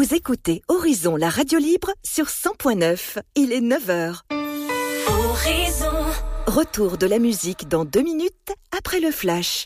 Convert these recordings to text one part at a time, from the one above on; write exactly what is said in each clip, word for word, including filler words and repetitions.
Vous écoutez Horizon, la radio libre sur cent point neuf. Il est neuf heures. Horizon. Retour de la musique dans deux minutes après le flash.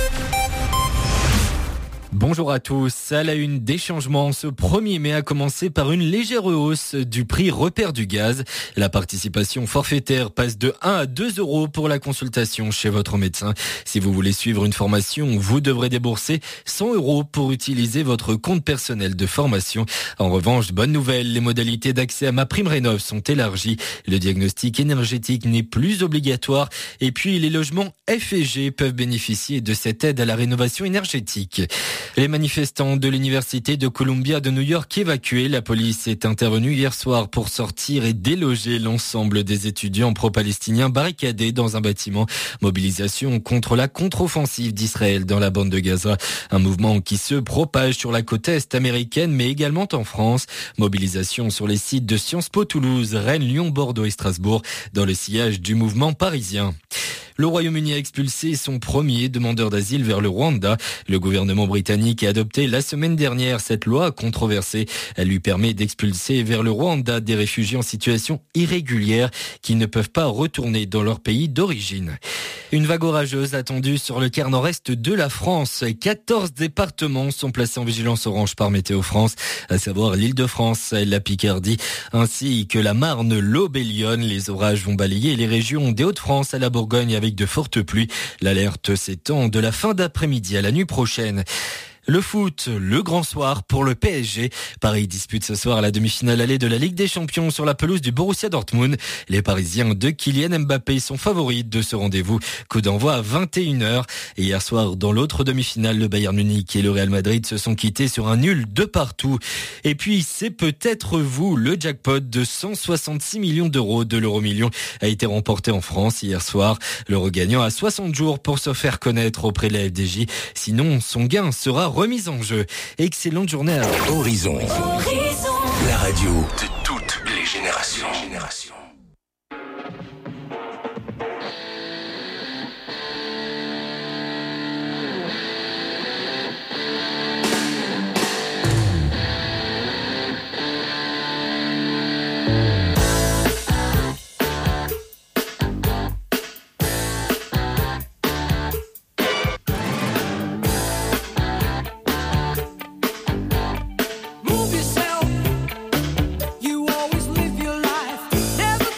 Bonjour à tous. À la une des changements, ce premier mai a commencé par une légère hausse du prix repère du gaz. La participation forfaitaire passe de un à deux euros pour la consultation chez votre médecin. Si vous voulez suivre une formation, vous devrez débourser cent euros pour utiliser votre compte personnel de formation. En revanche, bonne nouvelle, les modalités d'accès à MaPrimeRénov' sont élargies. Le diagnostic énergétique n'est plus obligatoire. Et puis, les logements F et G peuvent bénéficier de cette aide à la rénovation énergétique. Les manifestants de l'université de Columbia de New York évacués. La police est intervenue hier soir pour sortir et déloger l'ensemble des étudiants pro-palestiniens barricadés dans un bâtiment. Mobilisation contre la contre-offensive d'Israël dans la bande de Gaza. Un mouvement qui se propage sur la côte est américaine mais également en France. Mobilisation sur les sites de Sciences Po Toulouse, Rennes, Lyon, Bordeaux et Strasbourg dans le sillage du mouvement parisien. Le Royaume-Uni a expulsé son premier demandeur d'asile vers le Rwanda. Le gouvernement britannique a adopté la semaine dernière cette loi controversée. Elle lui permet d'expulser vers le Rwanda des réfugiés en situation irrégulière qui ne peuvent pas retourner dans leur pays d'origine. Une vague orageuse attendue sur le quart nord-est de la France. quatorze départements sont placés en vigilance orange par Météo France, à savoir l'Île-de-France, la Picardie, ainsi que la Marne, l'Aube et Lyon. Les orages vont balayer les régions des Hauts-de-France à la Bourgogne avec de fortes pluies. L'alerte s'étend de la fin d'après-midi à la nuit prochaine. Le foot, le grand soir pour le P S G. Paris dispute ce soir la demi-finale allée de la Ligue des Champions sur la pelouse du Borussia Dortmund. Les Parisiens de Kylian Mbappé sont favoris de ce rendez-vous. Coup d'envoi à vingt et une heures. Et hier soir, dans l'autre demi-finale, le Bayern Munich et le Real Madrid se sont quittés sur un nul de partout. Et puis, c'est peut-être vous, le jackpot de cent soixante-six millions d'euros de l'euro-million a été remporté en France hier soir. Le regagnant a soixante jours pour se faire connaître auprès de la F D J. Sinon, son gain sera remise en jeu. Excellente journée à vous. Horizon. Horizon. La radio de toutes les générations. générations. You always live your life, never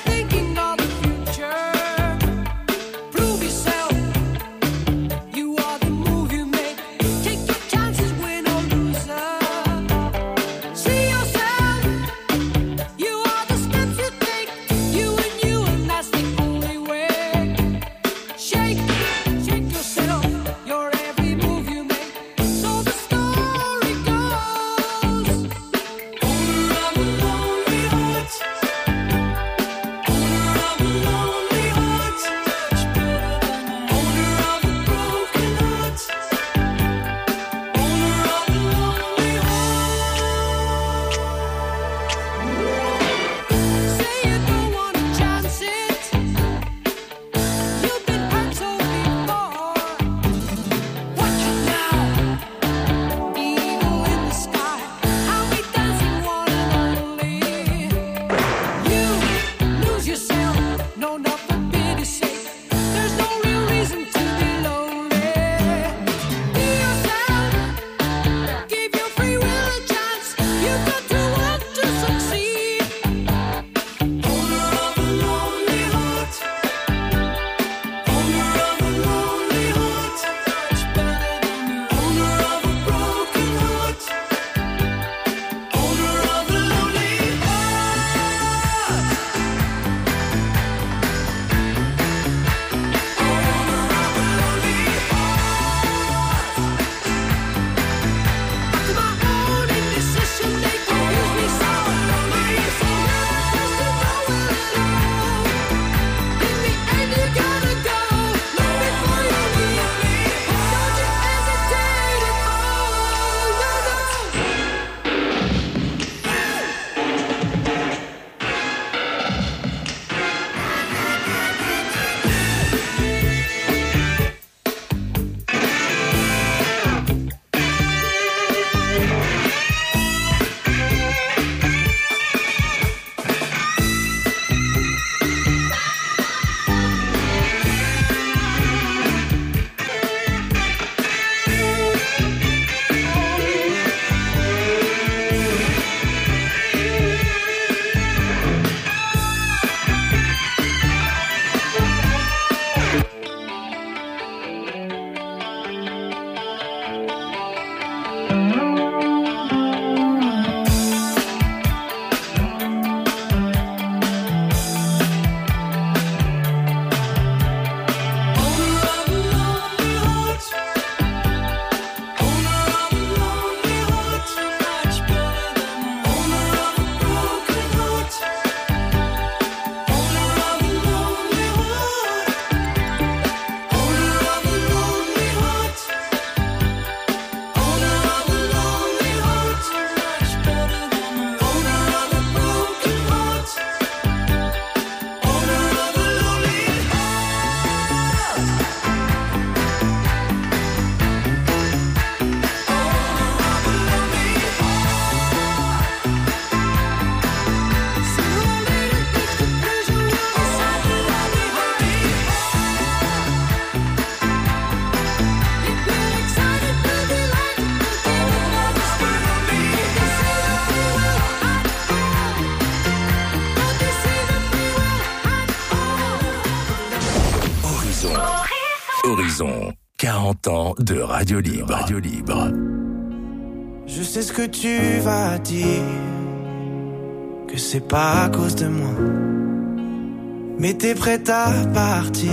Horizon. Horizon. quarante ans de radio libre. Radio libre. Je sais ce que tu vas dire, que c'est pas à cause de moi. Mais t'es prête à partir,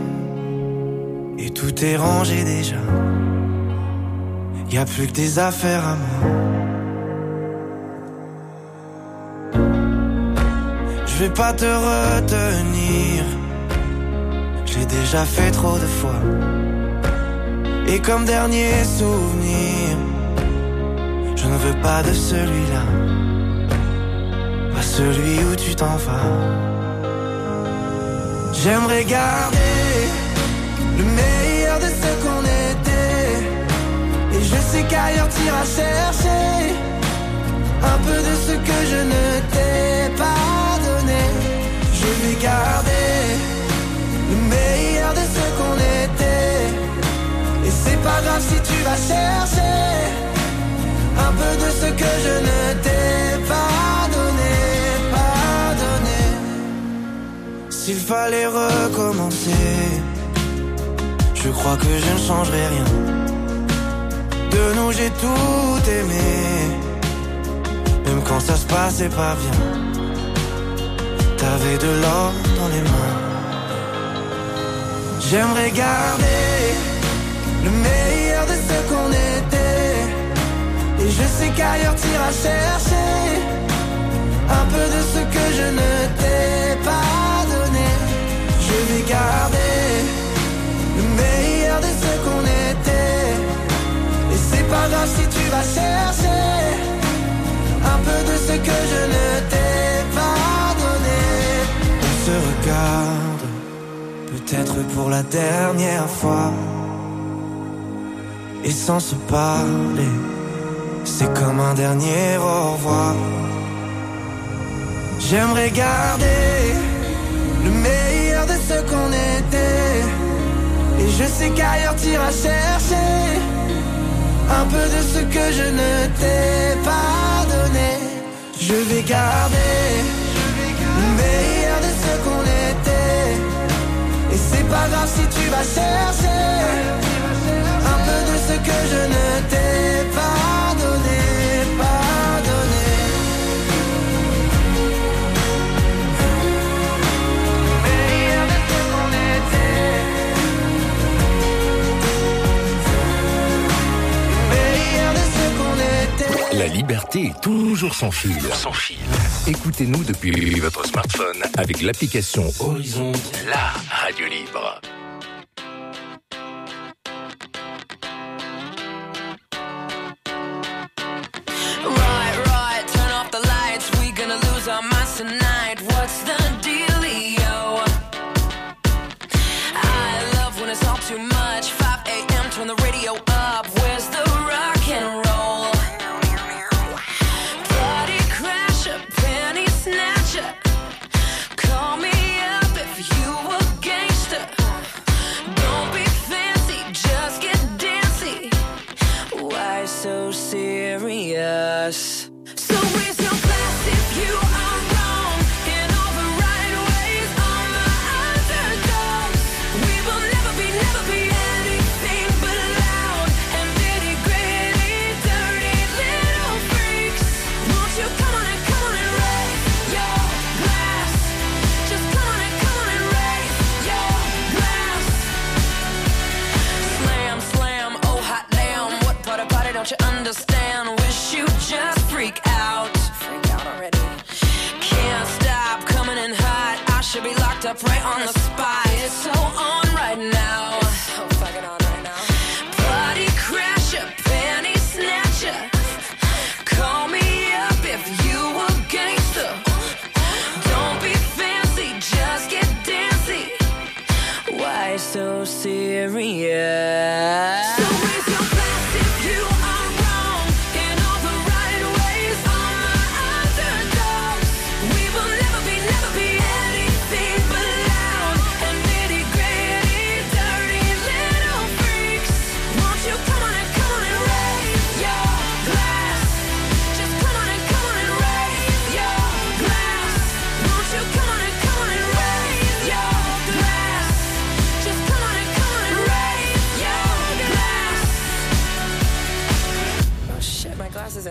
et tout est rangé déjà. Y'a plus que des affaires à moi. Je vais pas te retenir, j'ai déjà fait trop de fois. Et comme dernier souvenir, je ne veux pas de celui-là, pas celui où tu t'en vas. J'aimerais garder le meilleur de ce qu'on était, et je sais qu'ailleurs t'iras chercher un peu de ce que je ne t'ai pas donné. Je vais garder le meilleur de ce qu'on était, et c'est pas grave si tu vas chercher un peu de ce que je ne t'ai pas donné, pas donné. S'il fallait recommencer, je crois que je ne changerai rien. De nous j'ai tout aimé, même quand ça se passait pas bien. T'avais de l'or dans les mains. J'aimerais garder le meilleur de ce qu'on était, et je sais qu'ailleurs t'iras chercher un peu de ce que je ne t'ai pas donné. Je vais garder le meilleur de ce qu'on était, et c'est pas grave si tu vas chercher un peu de ce que je ne t'ai pas donné. On se regarde, peut-être pour la dernière fois, et sans se parler, c'est comme un dernier au revoir. J'aimerais garder le meilleur de ce qu'on était, et je sais qu'ailleurs t'iras chercher un peu de ce que je ne t'ai pas donné. Je vais garder le meilleur de ce qu'on était, et c'est pas grave si tu vas chercher un peu de ce que je ne t'ai pas donné, pas donné. Meilleur de ce qu'on était, meilleur de ce qu'on était. La liberté est toujours sans fil. Sans fil. Écoutez-nous depuis votre smartphone avec l'application Horizon, la radio libre. Tonight, what's the dealio? I love when it's all too much. five a.m. turn the radio up. Where's the rock and roll? Party crasher, penny snatcher. Call me up if you a gangster. Don't be fancy, just get dancy. Why so serious? So raise your glass if you are you understand, wish you just freak out. Freak out already. Can't stop coming in hot. I should be locked up right on the spot. It's so on right now. It's so fucking on right now. Party crasher, penny snatcher. Call me up if you a gangster. Don't be fancy, just get dancy. Why so serious? Just come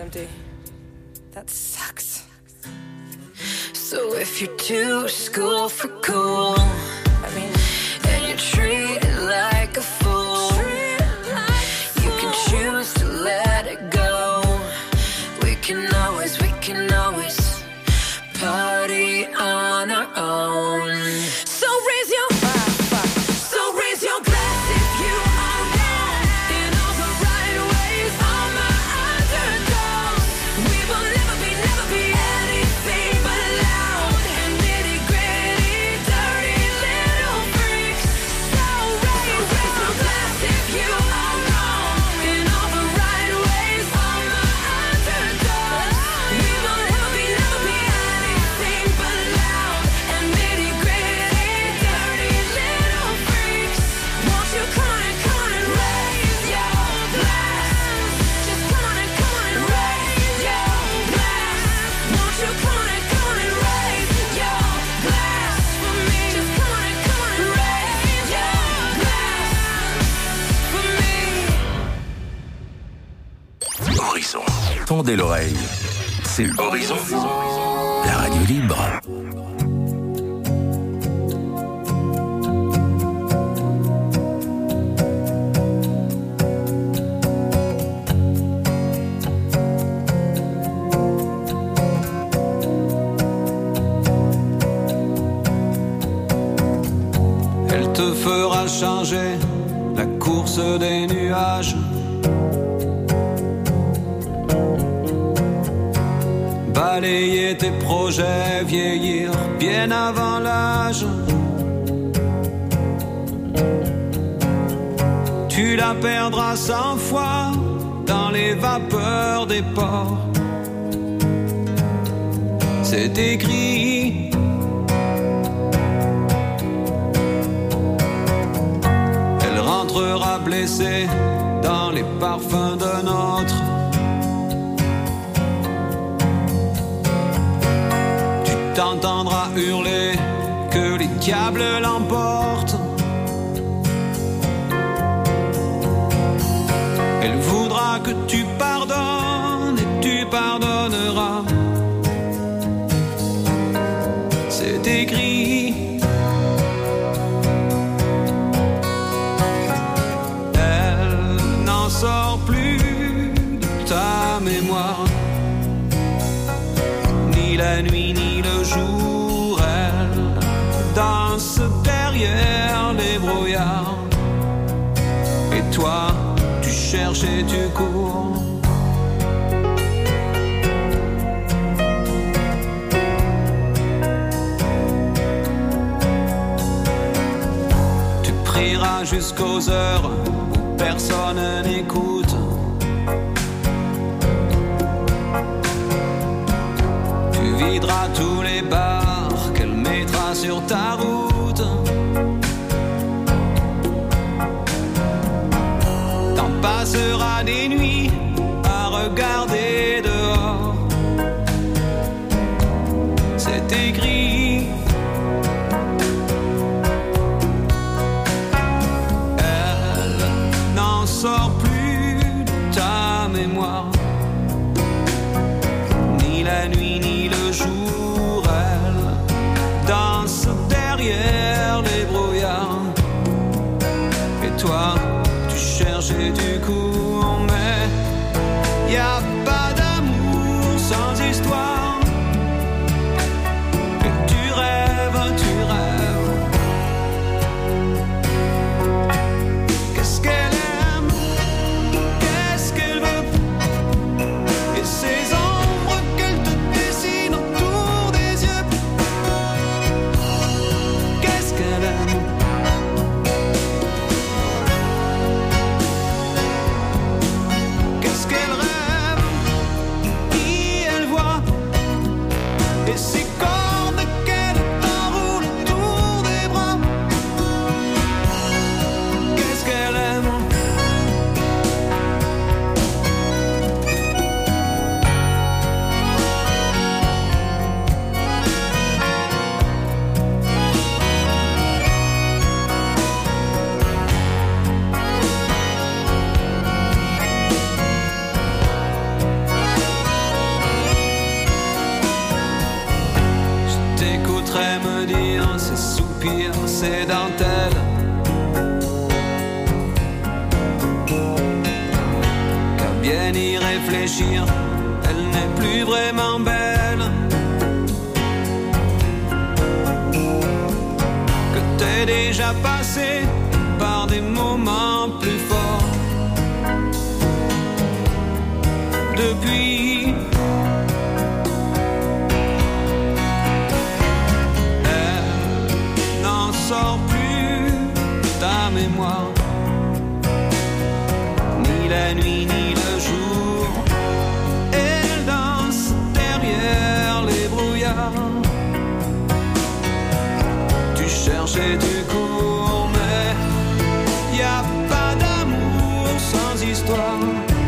empty. That sucks. So if you're too school for cool, I mean, and you're treated like a fool, you can choose to let it go. We can always, we can always party on our own. So raise your So raise your glass if you are wrong in all the right ways. All my underdogs, we will never be, never be anything but loud and nitty gritty, dirty little freaks. So raise, raise your glass if you are wrong in all the right ways. All my underdogs, we will never be, never be anything but loud and nitty gritty, dirty little freaks. Won't you come on and come on and raise your glass? Just come on and come on and raise your glass. Won't you come on and come on and raise your glass for me? Just come on and come on and raise your glass for me. Horizon. Tendez l'oreille. C'est Horizon. La radio libre. Elle te fera changer la course des nuages. Balayer tes projets, vieillir bien avant l'âge. Tu la perdras cent fois dans les vapeurs des ports. C'est écrit. Elle rentrera blessée dans les parfums d'un autre. T'entendras hurler que les diables l'emportent. Elle voudra que tu pardonnes et tu pardonneras. C'est écrit. Elle n'en sort plus de ta mémoire. Ni la nuit ni le jour, elle danse derrière les brouillards. Et toi, tu cherches et tu cours. Tu prieras jusqu'aux heures où personne n'écoute. Tu videras tous les bars qu'elle mettra sur ta route. T'en passeras des nuits à regarder dehors. C'est écrit. Elle n'en sort plus de ta mémoire. Ni la nuit ni le jour, elle danse derrière les brouillards. Et toi, tu cherches et tu cours, mais y a pas d'amour sans histoire. Et tu rêves, tu rêves. Qu'est-ce qu'elle aime? Qu'est-ce qu'elle veut? Et ses ombres qu'elle te dessine autour des yeux. Qu'est-ce qu'elle aime? Qu'est-ce qu'elle rêve? cuir, ses dentelles. Car bien y réfléchir, elle n'est plus vraiment belle. Que t'es déjà passé par des moments plus forts. Depuis, elle n'en sort plus ta mémoire, ni la nuit ni le jour. Elle danse derrière les brouillards. Tu cherches et tu cours, mais y a pas d'amour sans histoire.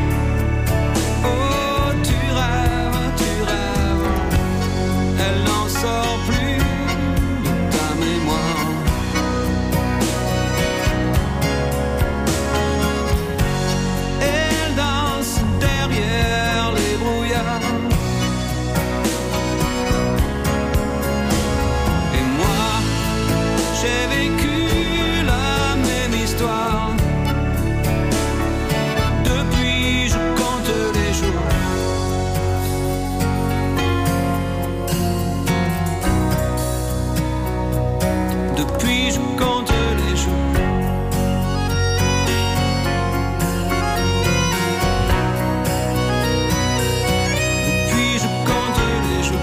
Oh, tu rêves, tu rêves, elle n'en sort plus de ta mémoire. Elle danse derrière les brouillards. Et moi, j'ai vécu la même histoire. Depuis, je compte les jours. Depuis, je compte les jours. Depuis, je compte les jours.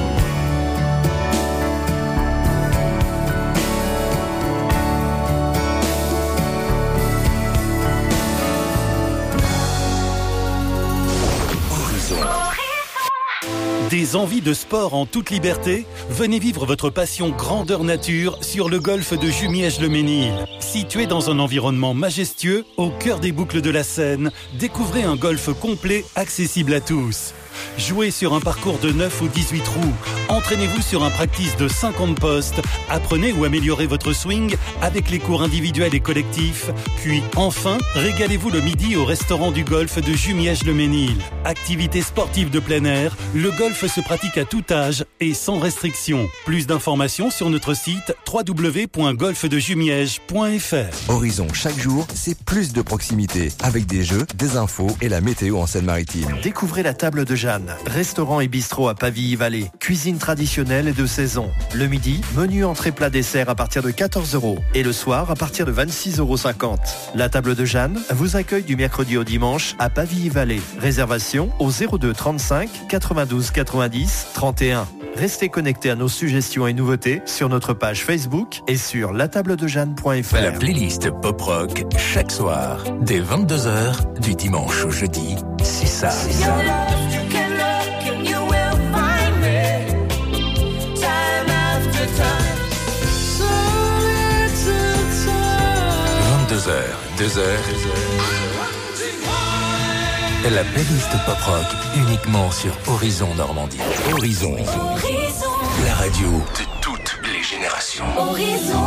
Des envies de sport en toute liberté? Venez vivre votre passion grandeur nature sur le golfe de Jumièges-le-Mesnil. Situé dans un environnement majestueux, au cœur des boucles de la Seine, découvrez un golfe complet accessible à tous. Jouez sur un parcours de neuf ou dix-huit trous. Entraînez-vous sur un practice de cinquante postes. Apprenez ou améliorez votre swing avec les cours individuels et collectifs. Puis enfin, régalez-vous le midi au restaurant du golfe de Jumièges-le-Mesnil. Activité sportive de plein air, le golfe se pratique à tout âge et sans restriction. Plus d'informations sur notre site w w w point golfe de jumièges point f r. Horizon, chaque jour, c'est plus de proximité. Avec des jeux, des infos et la météo en Seine-Maritime. Découvrez la table de Jeanne, restaurant et bistrot à Pavilly-Vallée. Cuisine traditionnelle et de saison. Le midi, menu entrée plat dessert à partir de quatorze euros. Et le soir, à partir de vingt-six euros cinquante. La table de Jeanne vous accueille du mercredi au dimanche à Pavilly-Vallée. Réservation au zéro deux trente-cinq quatre-vingt-douze quatre-vingt-dix trente et un. Restez connectés à nos suggestions et nouveautés sur notre page Facebook et sur la table de jeanne point f r. La playlist Pop Rock chaque soir dès vingt-deux heures du dimanche au jeudi, c'est ça. vingt-deux heures, deux heures. La playlist Pop Rock uniquement sur Horizon Normandie. Horizon. Horizon. La radio de toutes les générations. Horizon.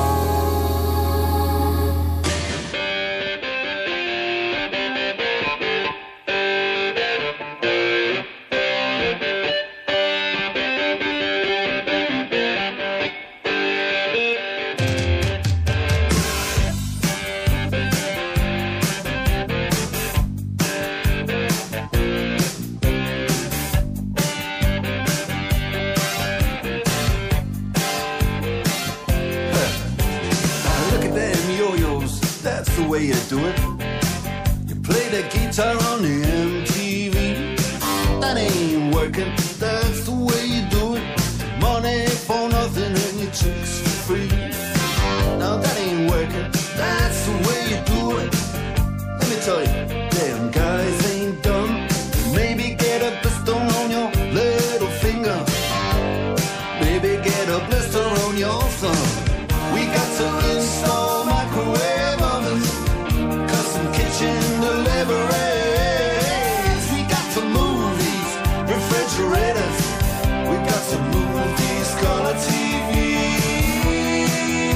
You do it. You play the guitar on the M T V. That ain't working. That's the way you do it. Money for nothing and your chicks for free. Now that ain't working. That's the way you do it. Let me tell you, damn guys ain't dumb. Maybe get a blister on your little finger. Maybe get a blister on your thumb. We got to install microwave ovens. Kitchen deliveries. We got to move these refrigerators. We got to move these color T Vs.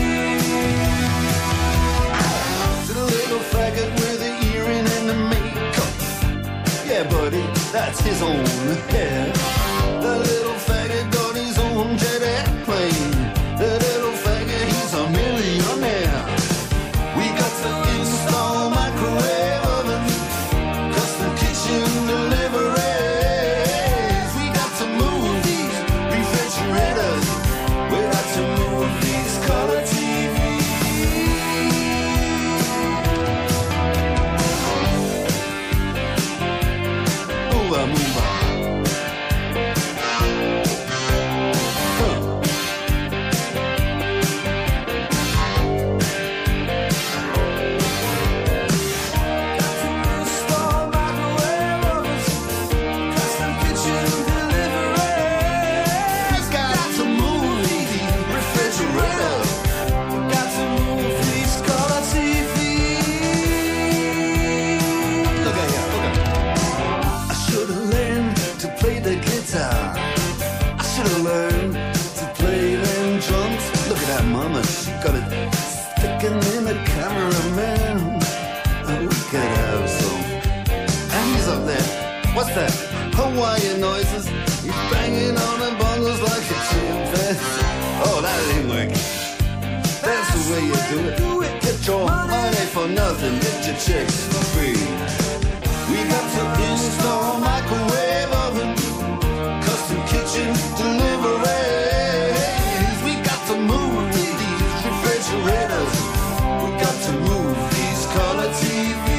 To the little faggot with the earring and the makeup. Yeah, buddy, that's his own hair. The little faggot got his own jet airplane. The little faggot, he's a millionaire. What's that? Hawaiian noises. He's banging on the bongos like a chimpanzee. Oh, that ain't working. That's the way you do it. Get your money for nothing, get your chicks for free. We got to install microwave oven, custom kitchen deliveries. We got to move these refrigerators. We got to move these color T Vs.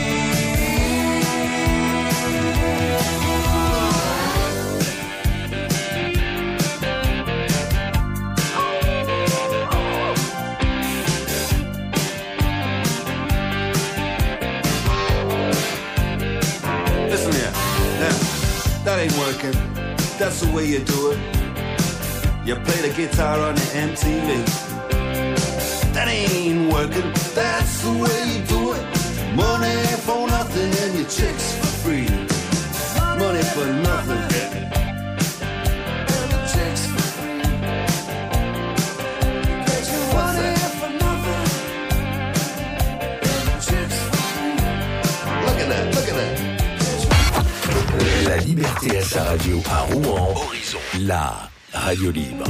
That ain't working, that's the way you do it. You play the guitar on the M T V. That ain't working, that's the way you do it. Money for nothing and your chicks for free. Money for nothing and your chicks for free. What's that? For nothing and your chicks for free. Look at that, look at that. La liberté à sa radio à Rouen. Horizon. La radio libre.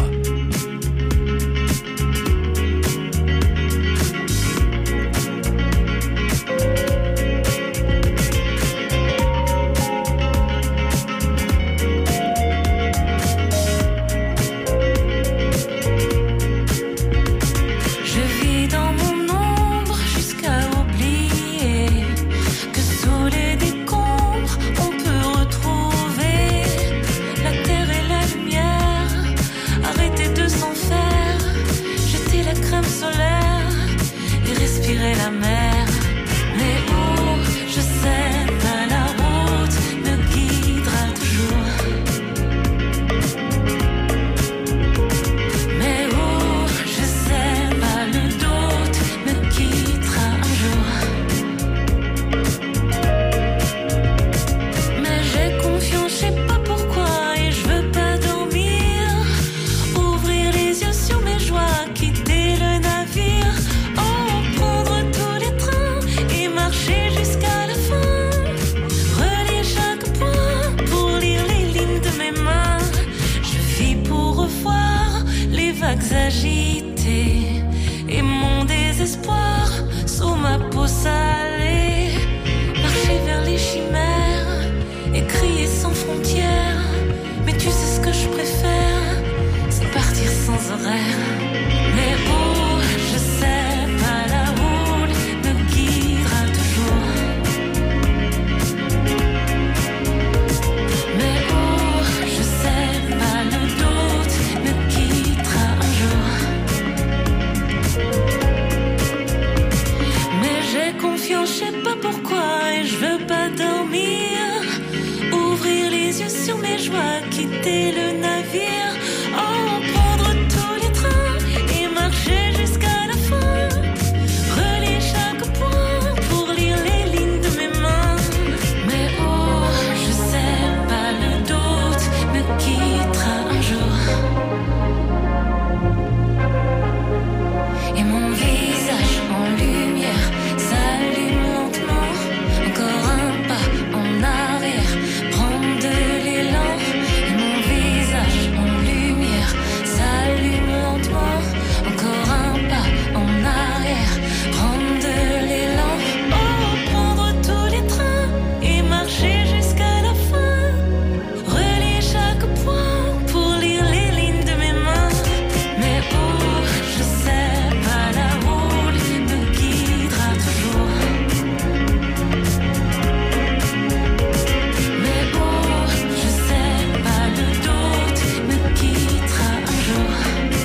La mer, mais où je sais pas, la route me guidera toujours. Mais où je sais pas, le doute me quittera un jour. Mais j'ai confiance, je sais pas pourquoi, et je veux pas dormir. Ouvrir les yeux sur mes joies, quitter le navire. Jusqu'à la fin, relier chaque point pour lire les lignes de mes mains. Je vis pour revoir les vagues agitées et mon désespoir sous ma peau salée. Marcher vers les chimères et crier sans frontières. Mais tu sais ce que je préfère, c'est partir sans horaire. Mais où je sais pas, la route me guidera toujours. Mais où je sais pas, le doute me quittera un jour. Mais j'ai confiance, je sais pas pourquoi, et je veux pas dormir. Ouvrir les yeux sur mes joies, quitter le navire. Oh, prendre tous les trains et marcher jusqu'à la fin. Relier chaque point pour lire les lignes de mes mains. Mais oh, je sais pas, le doute me quittera un jour. Et mon visage en lumière s'allume lentement. Encore un pas en arrière, prendre de l'élan. Et mon visage en lumière s'allume lentement. Encore un pas en arrière, prendre de l'élan. Oh, prendre tous les trains et marcher jusqu'à la fin. Relier chaque point pour lire les lignes de mes mains. Mais oh, je sais pas, la route me guidera toujours. Mais oh, je sais pas, le doute me quittera un jour.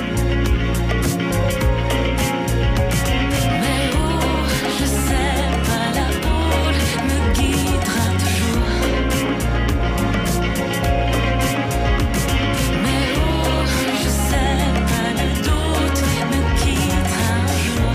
Mais oh, je sais pas, la route me guidera toujours. Mais oh, je sais pas, le doute me quittera un jour.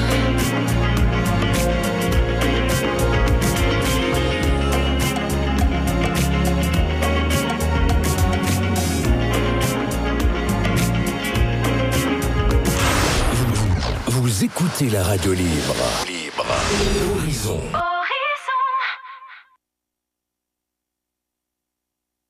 Vous écoutez la radio libre. Libre. Horizon.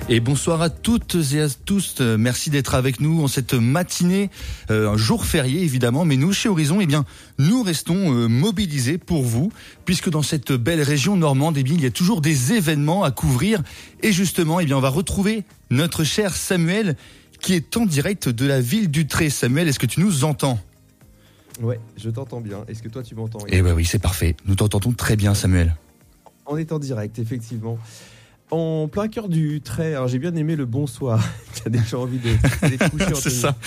Et bonsoir à toutes et à tous. Merci d'être avec nous en cette matinée, euh, un jour férié évidemment, mais nous chez Horizon, eh bien, nous restons euh, mobilisés pour vous, puisque dans cette belle région normande, eh bien, il y a toujours des événements à couvrir. Et justement, eh bien, on va retrouver notre cher Samuel, qui est en direct de la ville d'Utré. Samuel, est-ce que tu nous entends ? Ouais, je t'entends bien. Est-ce que toi tu m'entends ? Eh ben oui, c'est parfait. Nous t'entendons très bien, Samuel. On est en direct, effectivement. En plein cœur du trait, alors j'ai bien aimé le bonsoir. Tu as déjà envie de, de coucher. C'est ça.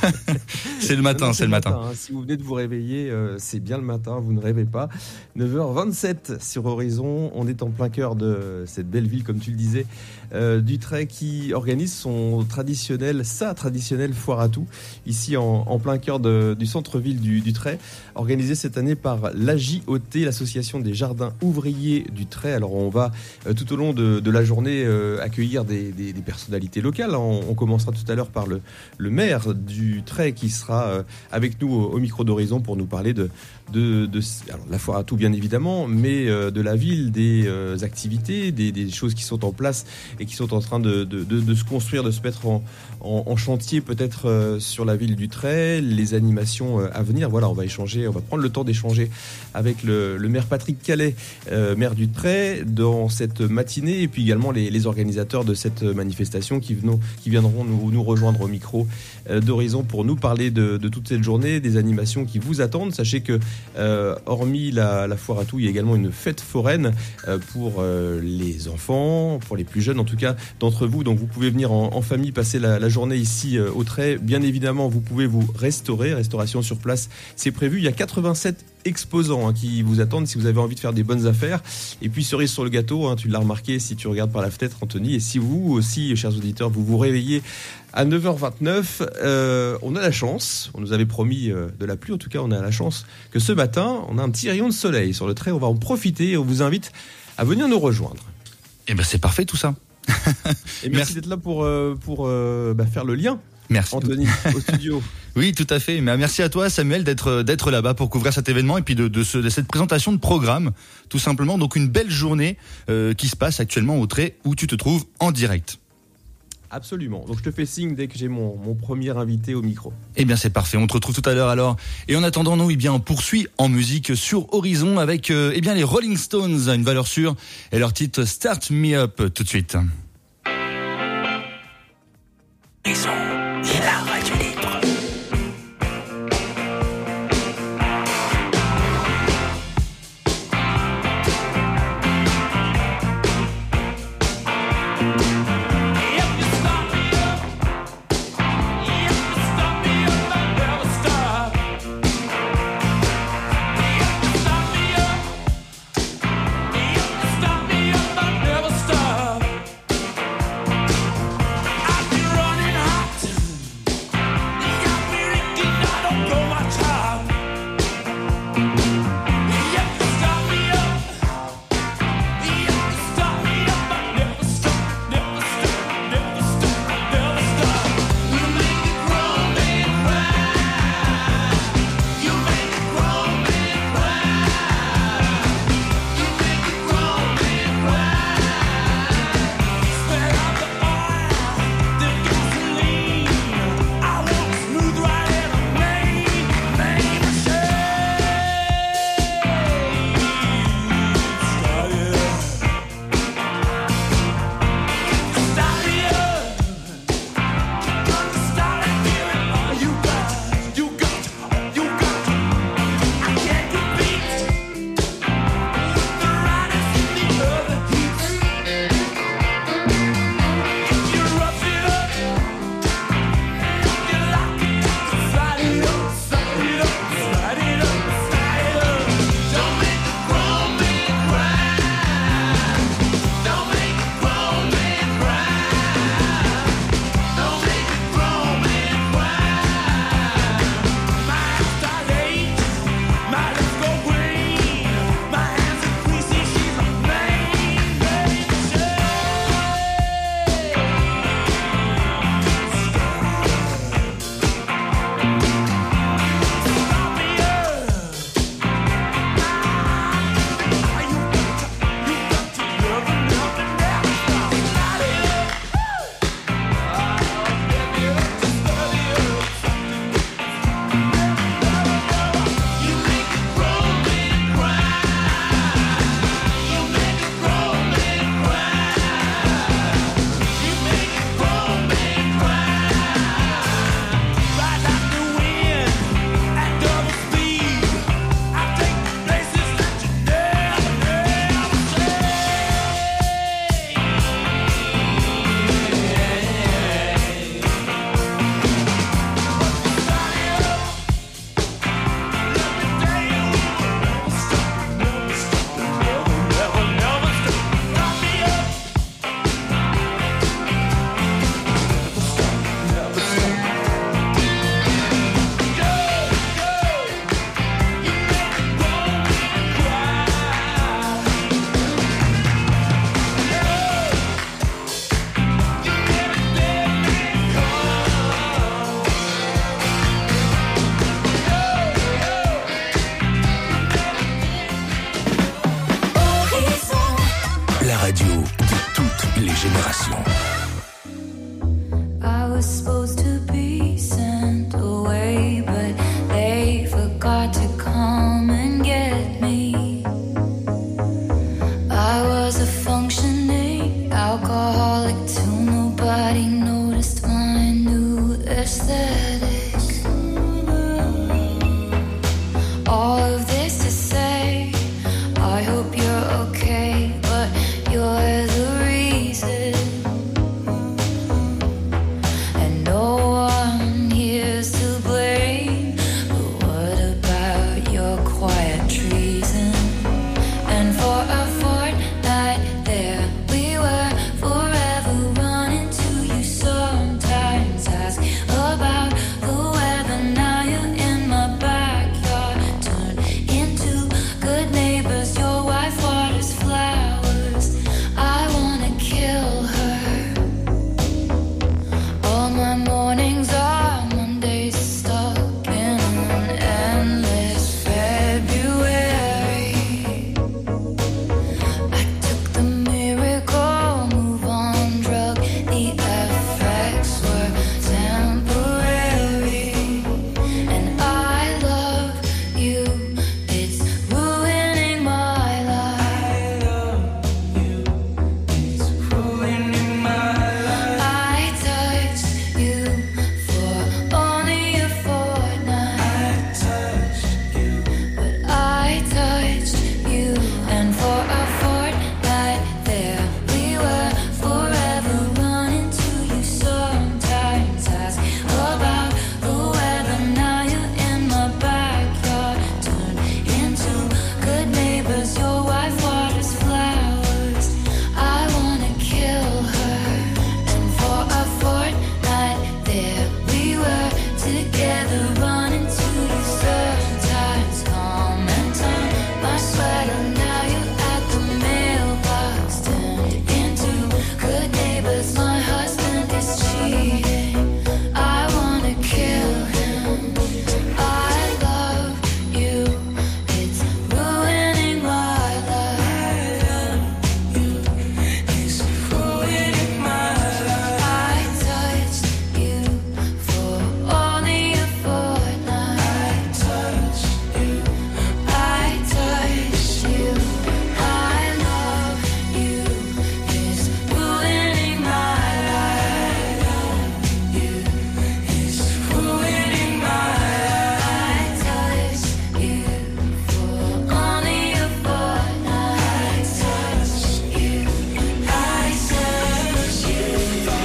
C'est le matin, non, c'est, c'est le matin. matin hein. Si vous venez de vous réveiller, euh, c'est bien le matin, vous ne rêvez pas. neuf heures vingt-sept sur Horizon, on est en plein cœur de cette belle ville, comme tu le disais, euh, du Trait, qui organise son traditionnel, sa traditionnelle foire à tout, ici en, en plein cœur de, du centre-ville du, du Trait, organisé cette année par l'A J O T, l'association des jardins ouvriers du Trait. Alors on va euh, tout au long de, de la journée euh, accueillir des, des, des personnalités locales. On, on commencera tout à l'heure par le, le maire du Trait qui sera euh, avec nous au, au micro d'Horizon pour nous parler de, de, de alors, la foire à tout bien évidemment, mais euh, de la ville, des euh, activités, des, des choses qui sont en place et qui sont en train de, de, de, de se construire, de se mettre en, en, en chantier peut-être euh, sur la ville du Trait, les animations euh, à venir. Voilà, on va échanger, on va prendre le temps d'échanger avec le, le maire Patrick Calais, euh, maire du Trait, dans cette matinée, et puis également les, les organisateurs de cette manifestation qui, venons, qui viendront nous, nous rejoindre au micro euh, d'Horizon pour nous parler de, de toute cette journée, des animations qui vous attendent. Sachez que euh, hormis la, la foire à tout, il y a également une fête foraine euh, pour euh, les enfants, pour les plus jeunes en tout cas d'entre vous. Donc vous pouvez venir en, en famille passer la, la journée ici euh, au Trait. Bien évidemment, vous pouvez vous restaurer, restauration sur place, c'est prévu. Il y a quatre-vingt-sept exposants hein, qui vous attendent si vous avez envie de faire des bonnes affaires. Et puis cerise sur le gâteau, hein, tu l'as remarqué si tu regardes par la fenêtre, Anthony, et si vous aussi, chers auditeurs, vous vous réveillez à neuf heures vingt-neuf, euh, on a la chance, on nous avait promis euh, de la pluie, en tout cas on a la chance que ce matin, on a un petit rayon de soleil sur le Trait. On va en profiter et on vous invite à venir nous rejoindre. Eh ben c'est parfait tout ça. Et merci, merci d'être là pour, euh, pour euh, bah, faire le lien. Merci Anthony, au studio. Oui, tout à fait. Mais merci à toi, Samuel, d'être d'être là-bas pour couvrir cet événement et puis de, de, ce, de cette présentation de programme, tout simplement. Donc une belle journée euh, qui se passe actuellement au Trait où tu te trouves en direct. Absolument. Donc je te fais signe dès que j'ai mon, mon premier invité au micro. Eh bien c'est parfait. On te retrouve tout à l'heure alors. Et en attendant, nous, eh bien on poursuit en musique sur Horizon avec euh, eh bien les Rolling Stones, une valeur sûre, et leur titre Start Me Up tout de suite. Horizon. Et la radio libre. Stop me up, I never stop. Nobody noticed my new aesthetic. All of this to say, I hope you're okay, but you're the reason. And no one here's to blame, but what about your quiet treason? And for a fortnight there we were, forever running to you, sometimes ask about the weather. Now you're in my backyard, turned into good neighbors. Your wife waters flowers, I wanna kill her. All my mornings are Mondays, stuck in an endless February. I took the miracle move on drug, the effects were temporary. And I love you, it's ruining my life. It's ruining my life. I touched you for only a fortnight. I touched you, but I touched you, and for a fortnight there we were, forever running to you, sometimes ask about the weather. Now you're in my backyard, turned into good neighbors. Your wife waters flowers, I wanna kill her. And for a fortnight there we were, together running to you, sometimes comment on my sweater. Now you're at the mailbox, turned into good neighbors. My husband is cheating, I wanna kill him. I love you, it's ruining my life. It's ruining my life. I touched you for only a fortnight. I touched you, I touched you. I love you, it's ruining my life. It's ruining my life. I touched you for only a fortnight. I touched you, I touched you.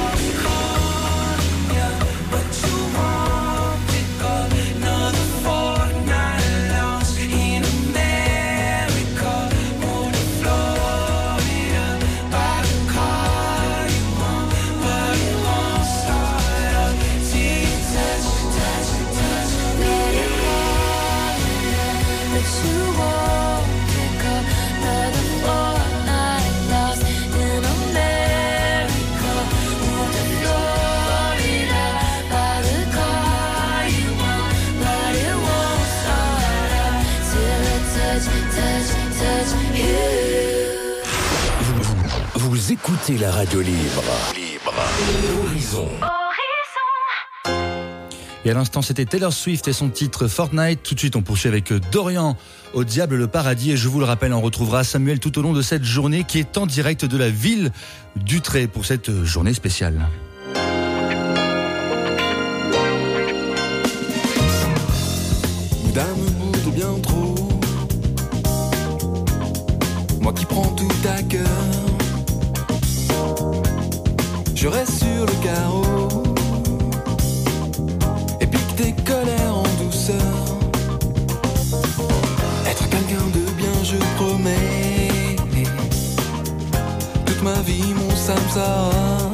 But you won't pick up another fortnight lost in America, or to Florida, by the car you want, but it won't start up. See you touch, touch, touch, let it go. But you won't pick up another fortnight lost in America, or to Florida, by the car you want, but it won't start up till it touch, touch, touch you. Vous, vous écoutez la radio libre. Libre. Horizon. Et à l'instant, c'était Taylor Swift et son titre Fortnite. Tout de suite, on poursuit avec Dorian, Au diable le paradis. Et je vous le rappelle, on retrouvera Samuel tout au long de cette journée qui est en direct de la ville d'Utré pour cette journée spéciale. Dame monte bien trop. Moi qui prends tout à cœur, je reste sur le carreau et pique tes colères en douceur. Être quelqu'un de bien, je promets. Toute ma vie, mon samsara.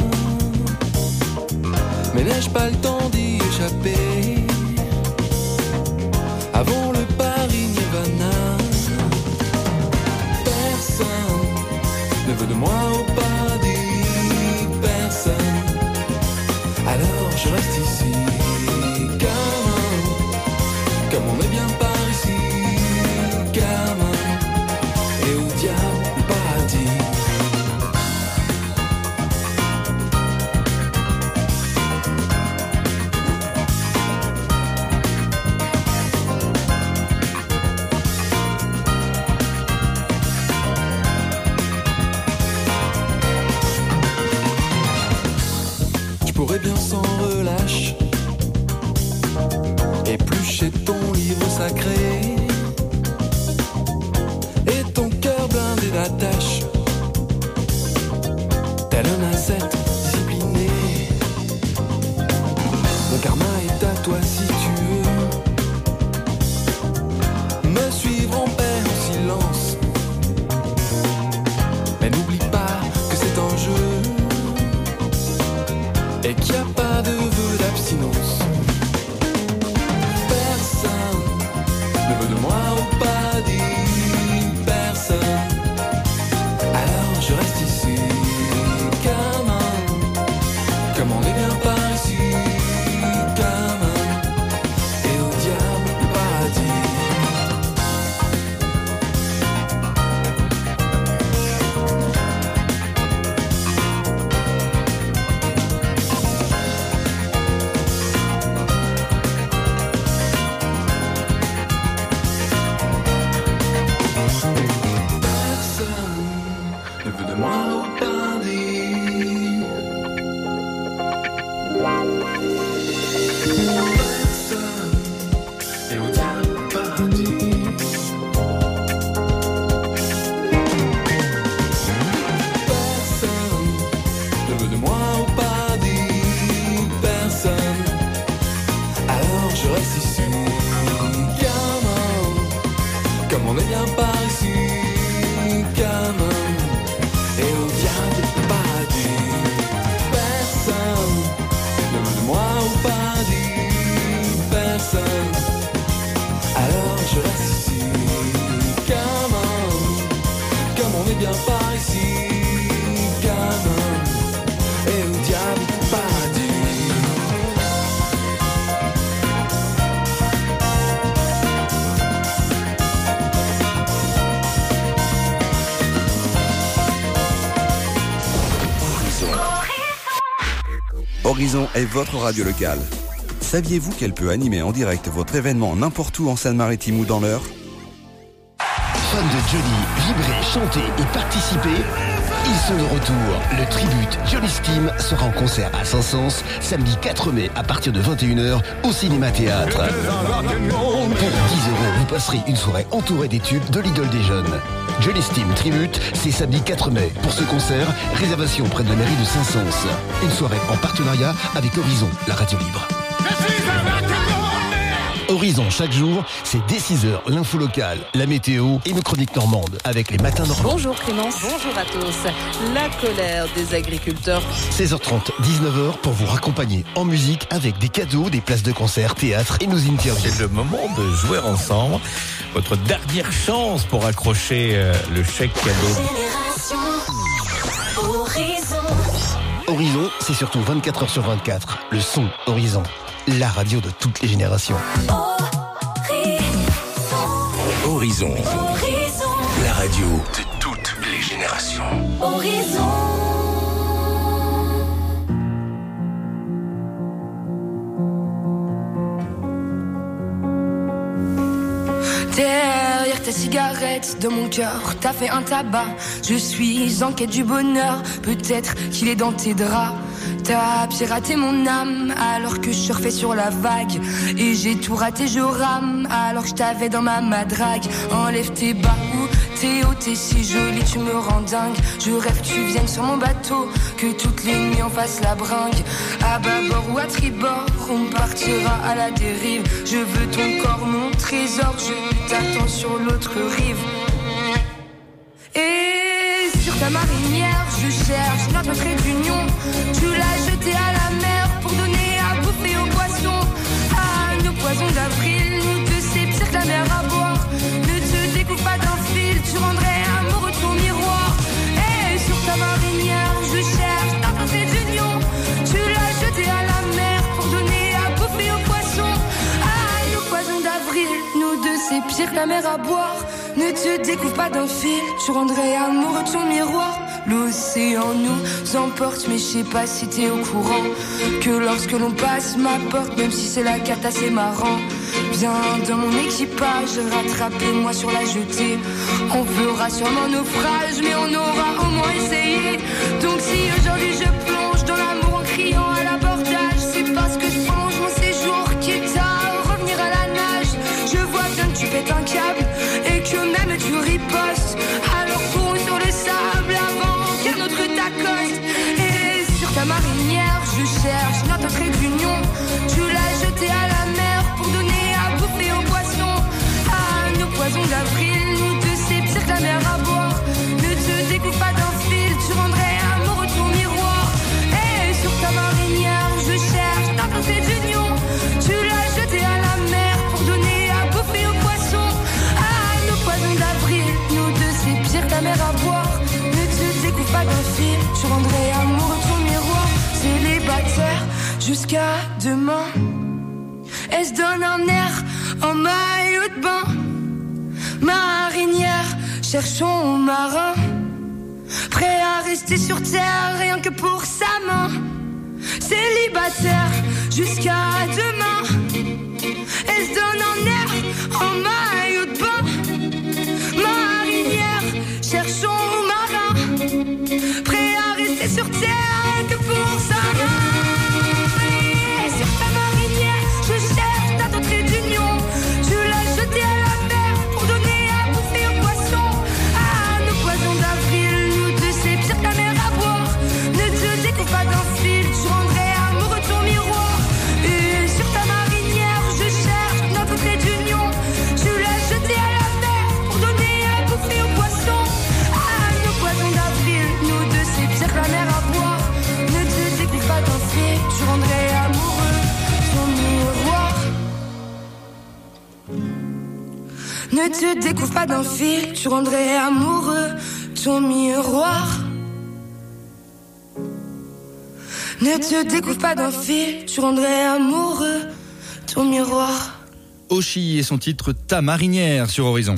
Mais n'ai-je pas le temps d'y échapper avant le Paris Nirvana? Personne ne veut de moi au paradis, personne. Alors je reste ici, gamin, comme on est bien par ici, gamin, et au diable le paradis. pourrais bien sans relâche éplucher ton livre sacré et ton cœur blindé d'attache, tel un ascète discipliné. Mon karma est à toi si tu veux me suivre en paix, en silence. Mais n'oublie pas que c'est un jeu et qu'il n'y a pas de vœu d'abstinence. Personne ne veut de moi ou pas dit personne. Alors je reste ici comme un, comme on est bien par ici, comme un, et au diable le paradis. Horizon est votre radio locale. Saviez-vous qu'elle peut animer en direct votre événement n'importe où en Seine-Maritime ou dans l'Eure? Fans de Johnny, vibrer, chanter et participer, ils sont de retour. Le Tribute Johnny Steam sera en concert à Saint-Saëns samedi quatre mai à partir de vingt et une heures au Cinéma Théâtre. Pour dix euros, vous passerez une soirée entourée des tubes de l'idole des jeunes. Johnny Steam Tribute, c'est samedi quatre mai. Pour ce concert, réservation près de la mairie de Saint-Saëns. Une soirée en partenariat avec Horizon, la radio libre. Horizon chaque jour, c'est dès six heures, l'info locale, la météo et nos chroniques normandes avec les matins normands. Bonjour Clémence, bonjour à tous. La colère des agriculteurs. seize heures trente, dix-neuf heures pour vous raccompagner en musique avec des cadeaux, des places de concert, théâtre et nos interviews. C'est le moment de jouer ensemble. Votre dernière chance pour accrocher euh, le chèque cadeau. Horizon. Horizon, c'est surtout vingt-quatre heures sur vingt-quatre. Le son Horizon, la radio de toutes les générations. Horizon. Horizon. La radio de toutes les générations. Horizon. Derrière ta cigarette, de mon cœur, t'as fait un tabac. Je suis en quête du bonheur, peut-être qu'il est dans tes draps. T'as piraté mon âme alors que je surfais sur la vague. Et j'ai tout raté, je rame alors que je t'avais dans ma madrague. Enlève tes bas ou tes hauts, t'es si jolie, tu me rends dingue. Je rêve que tu viennes sur mon bateau, que toutes les nuits on fasse la bringue. À bâbord ou à tribord, on partira à la dérive. Je veux ton corps, mon trésor, je t'attends sur l'autre rive. Et sur ta marinière, je cherche notre trait d'union. Tu l'as jeté à la mer pour donner à bouffer aux poissons. Ah, nos poisons d'avril, nous deux c'est pire que la mer à boire. Ne te découpe pas d'un fil, tu rendrais amoureux ton miroir. Et sur ta marinière, je cherche notre trait d'union. Tu l'as jeté à la mer pour donner à bouffer aux poissons. Ah, nos poisons d'avril, nous deux c'est pire que la mer à boire. Ne te découvre pas d'un fil, tu rendrais amoureux ton miroir. L'océan nous emporte, mais je sais pas si t'es au courant que lorsque l'on passe ma porte, même si c'est la cata, c'est marrant. Viens dans mon équipage, rattrapez-moi sur la jetée. On fera sûrement naufrage, mais on aura au moins essayé. Donc si aujourd'hui je plonge dans l'amour en criant à la bord marinière, je cherche notre trait d'union. Tu l'as jeté à la mer pour donner à bouffer aux poissons. Ah, nos poisons d'avril, nous deux c'est pire que la mer à boire. Ne te découpe pas d'un fil, tu rendrais amoureux ton miroir. Et sur ta marinière, je cherche notre trait d'union. Tu l'as jeté à la mer pour donner à bouffer aux poissons. Ah, nos poisons d'avril, nous deux c'est pire que la mer à boire. Ne te découpe pas d'un fil, tu rendrais amoureux ton miroir. Célibataire jusqu'à demain. Elle se donne un air en maillot de bain. Marinière, cherchons marin. Prêt à rester sur terre rien que pour sa main. Célibataire jusqu'à demain. Elle se donne un air en maillot de bain. Marinière, cherchons marin. Prêt à rester sur terre rien que pour sa main. Et sur ta marinière, je cherche ta trait d'union. Tu l'as jeté à la mer pour donner à bouffer aux poissons. Ah, nos poisons d'avril, nous deux c'est pire que la mer à boire. Ne te découpe pas d'un fil, tu rendrais amoureux ton miroir. Et sur ta marinière, je cherche notre trait d'union. Tu l'as jeté à la mer pour donner à bouffer aux poissons. Ah, nos poisons d'avril, nous deux c'est pire que la mer à boire. Ne te découpe pas d'un fil, tu rendrais amoureux ton miroir. Ne te découvre pas d'un fil, tu rendrais amoureux ton miroir. Ne te découvre pas d'un fil, tu rendrais amoureux ton miroir. Oshi et son titre Ta marinière sur Horizon.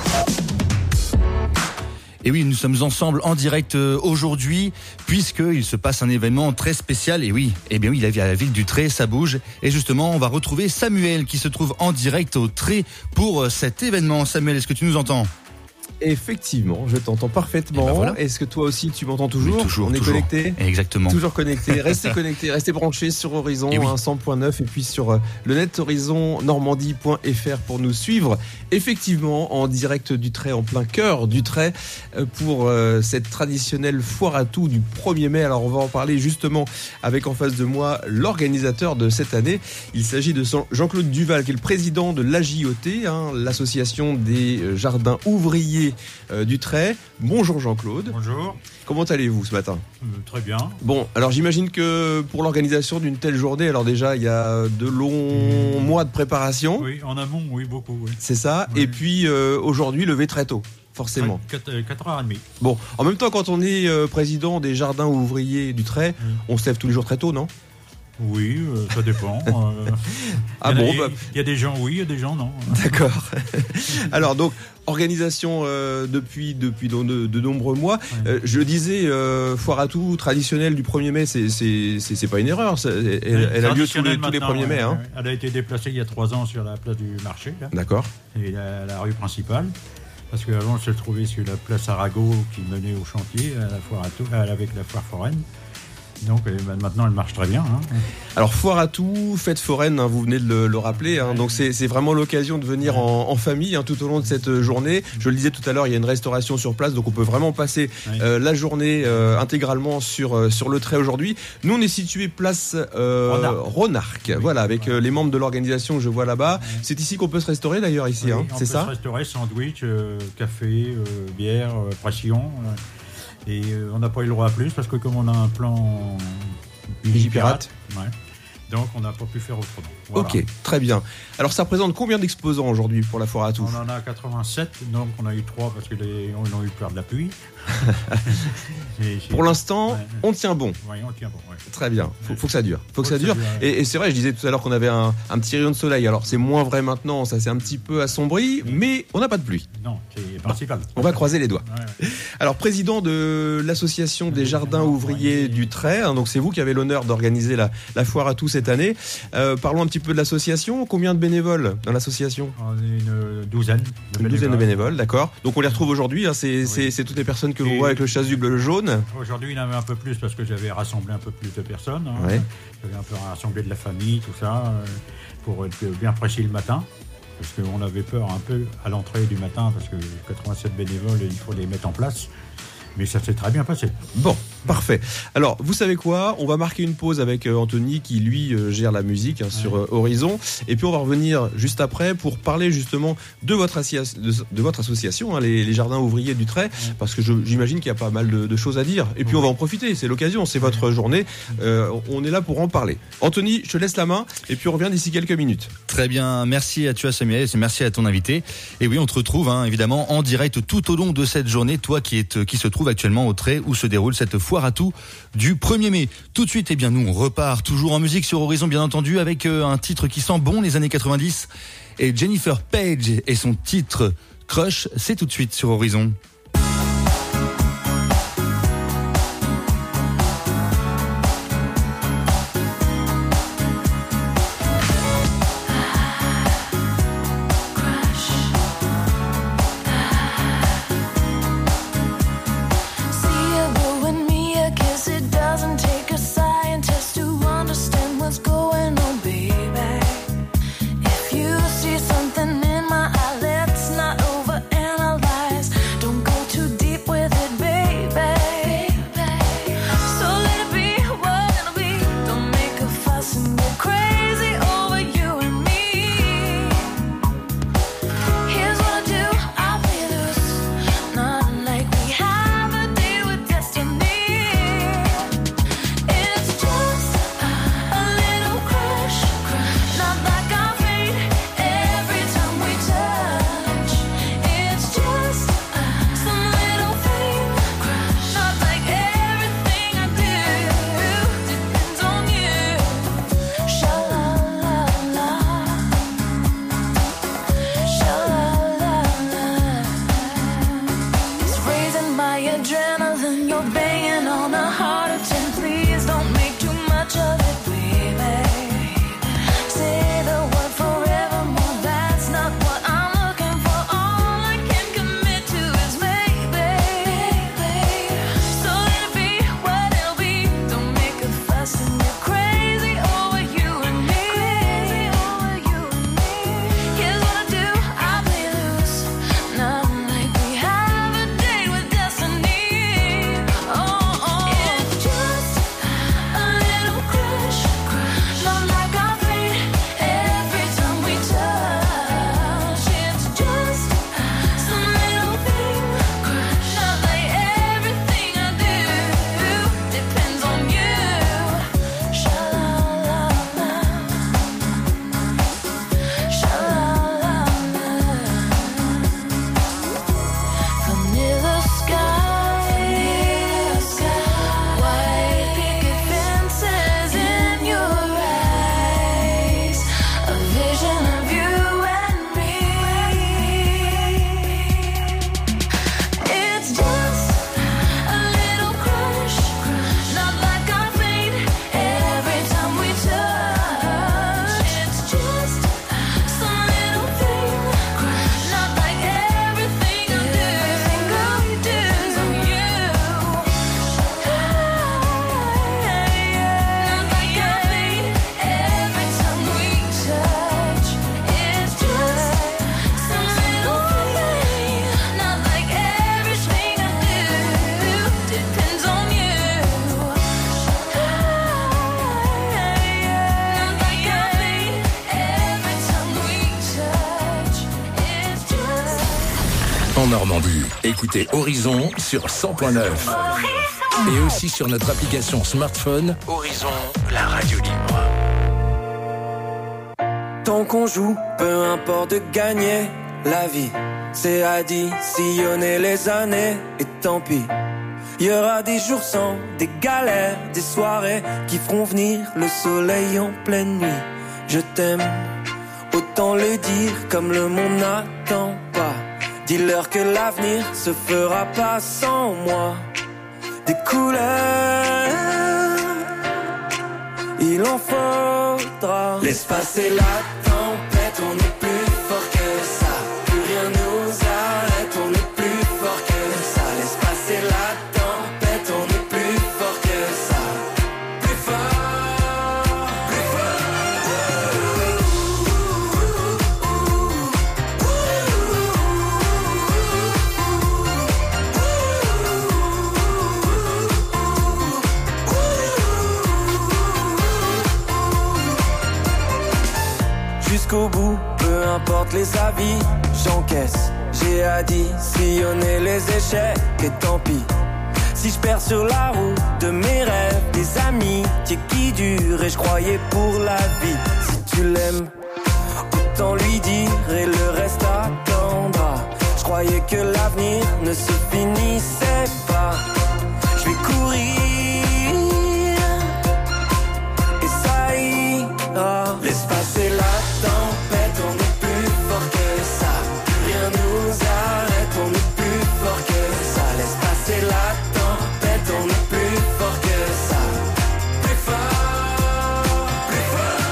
Et oui, nous sommes ensemble en direct aujourd'hui, puisqu'il se passe un événement très spécial. Et oui, eh bien oui, la ville du Trait, ça bouge. Et justement, on va retrouver Samuel qui se trouve en direct au Trait pour cet événement. Samuel, est-ce que tu nous entends ? Effectivement, je t'entends parfaitement. Ben voilà. Est-ce que toi aussi tu m'entends toujours ? Oui, toujours, On est toujours. connecté ? Exactement. Toujours connecté. Restez connectés, restez branchés sur Horizon oui. cent point neuf et puis sur le net horizon normandie point f r pour nous suivre. Effectivement, en direct du Trait, en plein cœur du Trait, pour cette traditionnelle foire à tout du premier mai. Alors on va en parler justement avec en face de moi l'organisateur de cette année. Il s'agit de Jean-Claude Duval, qui est le président de l'A J O T, hein, l'association des jardins ouvriers Euh, du Trait. Bonjour Jean-Claude. Bonjour. Comment allez-vous ce matin ? euh, Très bien. Bon, alors j'imagine que pour l'organisation d'une telle journée, alors déjà il y a de longs mmh. mois de préparation. Oui, en amont, oui, beaucoup. Oui. C'est ça. Oui. Et puis euh, aujourd'hui, levé très tôt. Forcément. quatre heures trente. Bon, en même temps, quand on est euh, président des jardins ouvriers du Trait, mmh. on se lève tous les jours très tôt, non ? Oui, euh, ça dépend. Euh, ah il bon a, bah... Il y a des gens oui, il y a des gens non. D'accord. Alors donc, organisation euh, depuis, depuis de, de, de nombreux mois. Ouais. Euh, je le disais, euh, foire à tout traditionnelle du premier mai, c'est, c'est, c'est, c'est pas une erreur. Ça, elle, ouais, elle a lieu tous les, tous les premiers mai. Hein. Elle a été déplacée il y a trois ans sur la place du marché. Là. D'accord. Et la, la rue principale. Parce qu'avant, elle se trouvait sur la place Arago qui menait au chantier à la foire à tout, avec la foire foraine. Donc maintenant elle marche très bien. Hein. Alors foire à tout, fête foraine, hein, vous venez de le, le rappeler. Hein, donc c'est, c'est vraiment l'occasion de venir en, en famille hein, tout au long de cette journée. Je le disais tout à l'heure, il y a une restauration sur place, donc on peut vraiment passer euh, la journée euh, intégralement sur euh, sur le Trait aujourd'hui. Nous on est situé place euh, Ronarc, oui. Voilà, avec euh, les membres de l'organisation que je vois là-bas. Oui. C'est ici qu'on peut se restaurer d'ailleurs ici, oui, hein, on c'est peut ça. Se restaurer, sandwich, euh, café, euh, bière, euh, pression. Euh. Et euh, on n'a pas eu le droit à plus parce que comme on a un plan Vigipirate, ouais, donc on n'a pas pu faire autrement. Voilà. Ok, très bien. Alors ça représente combien d'exposants aujourd'hui pour la foire à tout ? On en a quatre-vingt-sept, donc on a eu trois parce qu'ils ont eu peur de la pluie. Pour l'instant, ouais. on tient bon. Oui, on tient bon. Ouais. Très bien. Faut, faut que ça dure. Faut, faut que ça dure. dure ouais. et, et c'est vrai, je disais tout à l'heure qu'on avait un, un petit rayon de soleil. Alors c'est moins vrai maintenant, ça s'est un petit peu assombri, mais on n'a pas de pluie. Non, c'est principal. On va croiser les doigts. Ouais, ouais. Alors président de l'association des jardins ouvriers du Trait, hein, donc c'est vous qui avez l'honneur d'organiser la, la foire à tout cette année. Euh, parlons un petit peu de l'association. Combien de bénévoles dans l'association ? On est une douzaine. De une bénévoles. douzaine de bénévoles, d'accord. Donc on les retrouve aujourd'hui. Hein, c'est, oui. c'est, c'est toutes les personnes que l'on voit avec le chasuble jaune. Aujourd'hui, il y en avait un peu plus parce que j'avais rassemblé un peu plus de personnes. Hein. Ouais. J'avais un peu rassemblé de la famille, tout ça, euh, pour être bien précis le matin. Parce qu'on avait peur un peu à l'entrée du matin, parce que quatre-vingt-sept bénévoles, il faut les mettre en place. Mais ça s'est très bien passé. Bon, Parfait. Alors, vous savez quoi ? On va marquer une pause avec euh, Anthony qui, lui, euh, gère la musique hein, sur euh, Horizon. Et puis, on va revenir juste après pour parler justement de votre, assia- de, de votre association, hein, les, les Jardins Ouvriers du Trait, parce que je, j'imagine qu'il y a pas mal de, de choses à dire. Et puis, on va en profiter. C'est l'occasion. C'est votre journée. Euh, on est là pour en parler. Anthony, je te laisse la main et puis on revient d'ici quelques minutes. Très bien. Merci à toi, Samuel, et merci à ton invité. Et oui, on te retrouve hein, évidemment en direct tout au long de cette journée, toi qui, est, qui se trouve actuellement au Trait où se déroule cette foire à tout du premier mai. Tout de suite, eh bien, nous, on repart toujours en musique sur Horizon, bien entendu, avec euh, un titre qui sent bon les années quatre-vingt-dix. Et Jennifer Page et son titre Crush, c'est tout de suite sur Horizon. En Normandie, écoutez Horizon sur cent point neuf. Et aussi sur notre application smartphone Horizon, la radio libre. Tant qu'on joue, peu importe de gagner la vie, c'est additionner les années et tant pis. Il y aura des jours sans, des galères, des soirées qui feront venir le soleil en pleine nuit. Je t'aime, autant le dire comme le monde n'attend pas. Dis-leur que l'avenir se fera pas sans moi. Des couleurs, il en faudra. Laisse passer la tempête, on est plus fort que ça. Plus rien nous arrête, on est plus fort que ça. Laisse passer la tempête, on est plus fort que ça. Plus fort, plus fort. jusqu'au bout, peu importe les avis, j'encaisse. J'ai additionné les échecs et tant pis. Si je perds sur la route de mes rêves, des amitiés qui durent et je croyais pour la vie. Si tu l'aimes, autant lui dire et le reste attendra. Je croyais que l'avenir ne se finissait pas. Je vais courir et ça ira. Laisse passer la tempête, on est plus fort que ça. Rien nous arrête, on est plus fort que ça. Laisse passer la tempête, on est plus fort que ça. Plus fort, plus fort.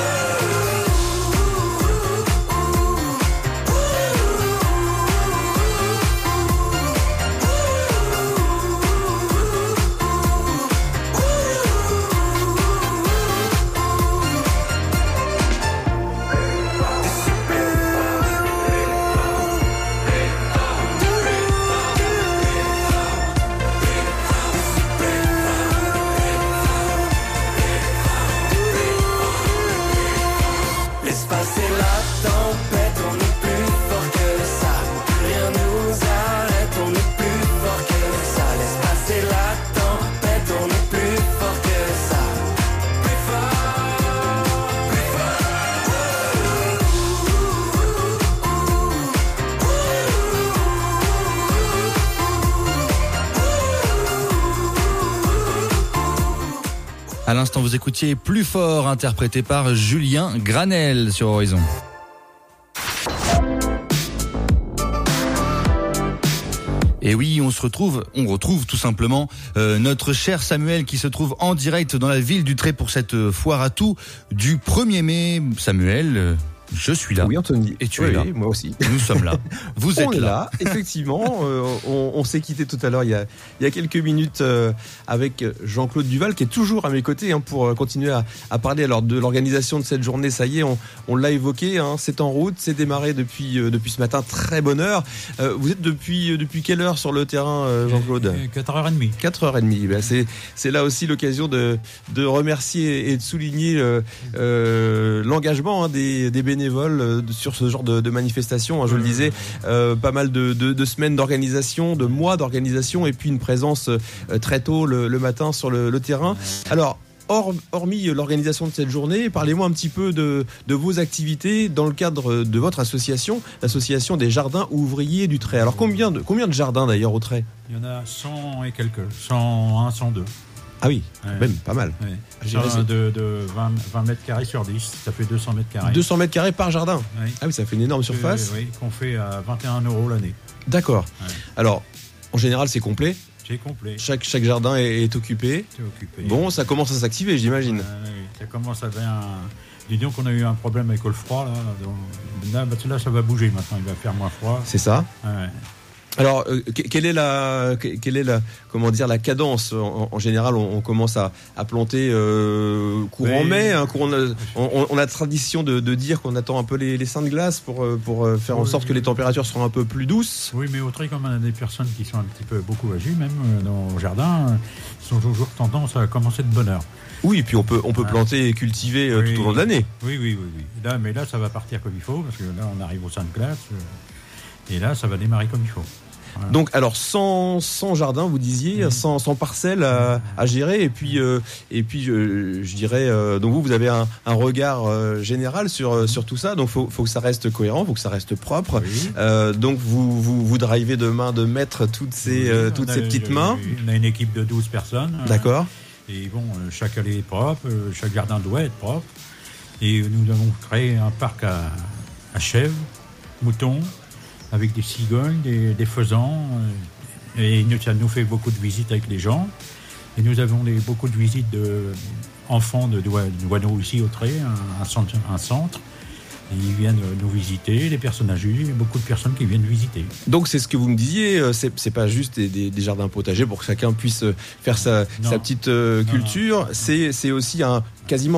Laisse passer la tempête, on est plus fort que ça. Rien nous arrête, on est plus fort que ça. Laisse passer la tempête, on est plus fort que ça. Plus fort, plus À l'instant, vous écoutiez Plus fort, interprété par Julien Granel sur Horizon. Et oui, on se retrouve, on retrouve tout simplement euh, notre cher Samuel qui se trouve en direct dans la ville du Tré pour cette foire à tout du premier mai. Samuel, euh, je suis là. Oui, Anthony. Et tu oui, es là. Moi aussi. Nous sommes là. Vous on êtes est là. là. Effectivement, euh, on, on s'est quitté tout à l'heure il y a, il y a quelques minutes euh, avec Jean-Claude Duval qui est toujours à mes côtés hein, pour continuer à, à parler alors de l'organisation de cette journée. Ça y est, on, on l'a évoqué, hein, c'est en route, c'est démarré depuis, euh, depuis ce matin, très bonne heure. Euh, vous êtes depuis, depuis quelle heure sur le terrain, euh, Jean-Claude ? quatre heures trente. quatre heures trente. Ben c'est, c'est là aussi l'occasion de, de remercier et de souligner euh, euh, l'engagement hein, des, des bénévoles euh, sur ce genre de, de manifestation. Hein, je le disais, euh, pas mal de, de, de semaines d'organisation, de mois d'organisation et puis une présence euh, très tôt le, le matin sur le, le terrain. Alors, Or, hormis l'organisation de cette journée, parlez-moi un petit peu de, de vos activités dans le cadre de votre association, l'association des jardins ouvriers du Tré. Alors combien de, combien de jardins d'ailleurs au Tré ? Il y en a cent et quelques, cent un, cent deux. Ah oui, ouais. Même pas mal. Ouais. J'irais, de, de vingt, vingt mètres carrés sur dix, ça fait deux cents mètres carrés. deux cents mètres carrés par jardin. Oui. Ah oui, ça fait une énorme surface. Euh, oui, qu'on fait à vingt et un euros l'année. D'accord. Ouais. Alors, en général, c'est complet. C'est complet. Chaque, chaque jardin est, est occupé. C'est occupé. Bon, ça commence à s'activer, j'imagine. Euh, oui, ça commence à devenir... Dis donc qu'on a eu un problème avec le froid. Là, donc, là, là, ça va bouger maintenant, il va faire moins froid. C'est ça. Ouais. Alors, euh, quelle est la, quelle est la, comment dire, la cadence en, en général, on, on commence à, à planter euh, courant oui. mai. Hein, courant, on, on a tradition de, de dire qu'on attend un peu les, les seins de glace pour, pour faire oui, en sorte oui. que les températures seront un peu plus douces. Oui, mais au Tré, comme on a des personnes qui sont un petit peu beaucoup âgées, même dans le jardin, ils ont toujours tendance à commencer de bonne heure. Oui, et puis on peut, on peut ah. planter et cultiver oui. tout au long de l'année. Oui, oui, oui, oui. Là, mais là, ça va partir comme il faut, parce que là, on arrive au sein de glace, et là, ça va démarrer comme il faut. Voilà. Donc, alors, cent, cent jardins, vous disiez, mmh. cent, cent parcelles à, à gérer, et puis, euh, et puis je, je dirais, euh, donc vous, vous avez un, un regard euh, général sur, sur tout ça, donc il faut, faut que ça reste cohérent, il faut que ça reste propre. Oui. Euh, donc, vous, vous, vous drivez de main de mettre toutes ces, oui, euh, toutes ces petites a, mains. On a une équipe de douze personnes. D'accord. Et bon, chaque allée est propre, chaque jardin doit être propre. Et nous avons créé un parc à, à chèvres, moutons, avec des cigognes, des, des faisans. Et ça nous fait beaucoup de visites avec les gens. Et nous avons des, beaucoup de visites d'enfants de, de douaneaux ici au Tré, un, un, centre, un centre. Et ils viennent nous visiter, les personnes âgées, il y a beaucoup de personnes qui viennent visiter. Donc c'est ce que vous me disiez, c'est, c'est pas juste des, des, des jardins potagers pour que chacun puisse faire sa, sa petite euh, culture, non, non. C'est, c'est aussi un quasiment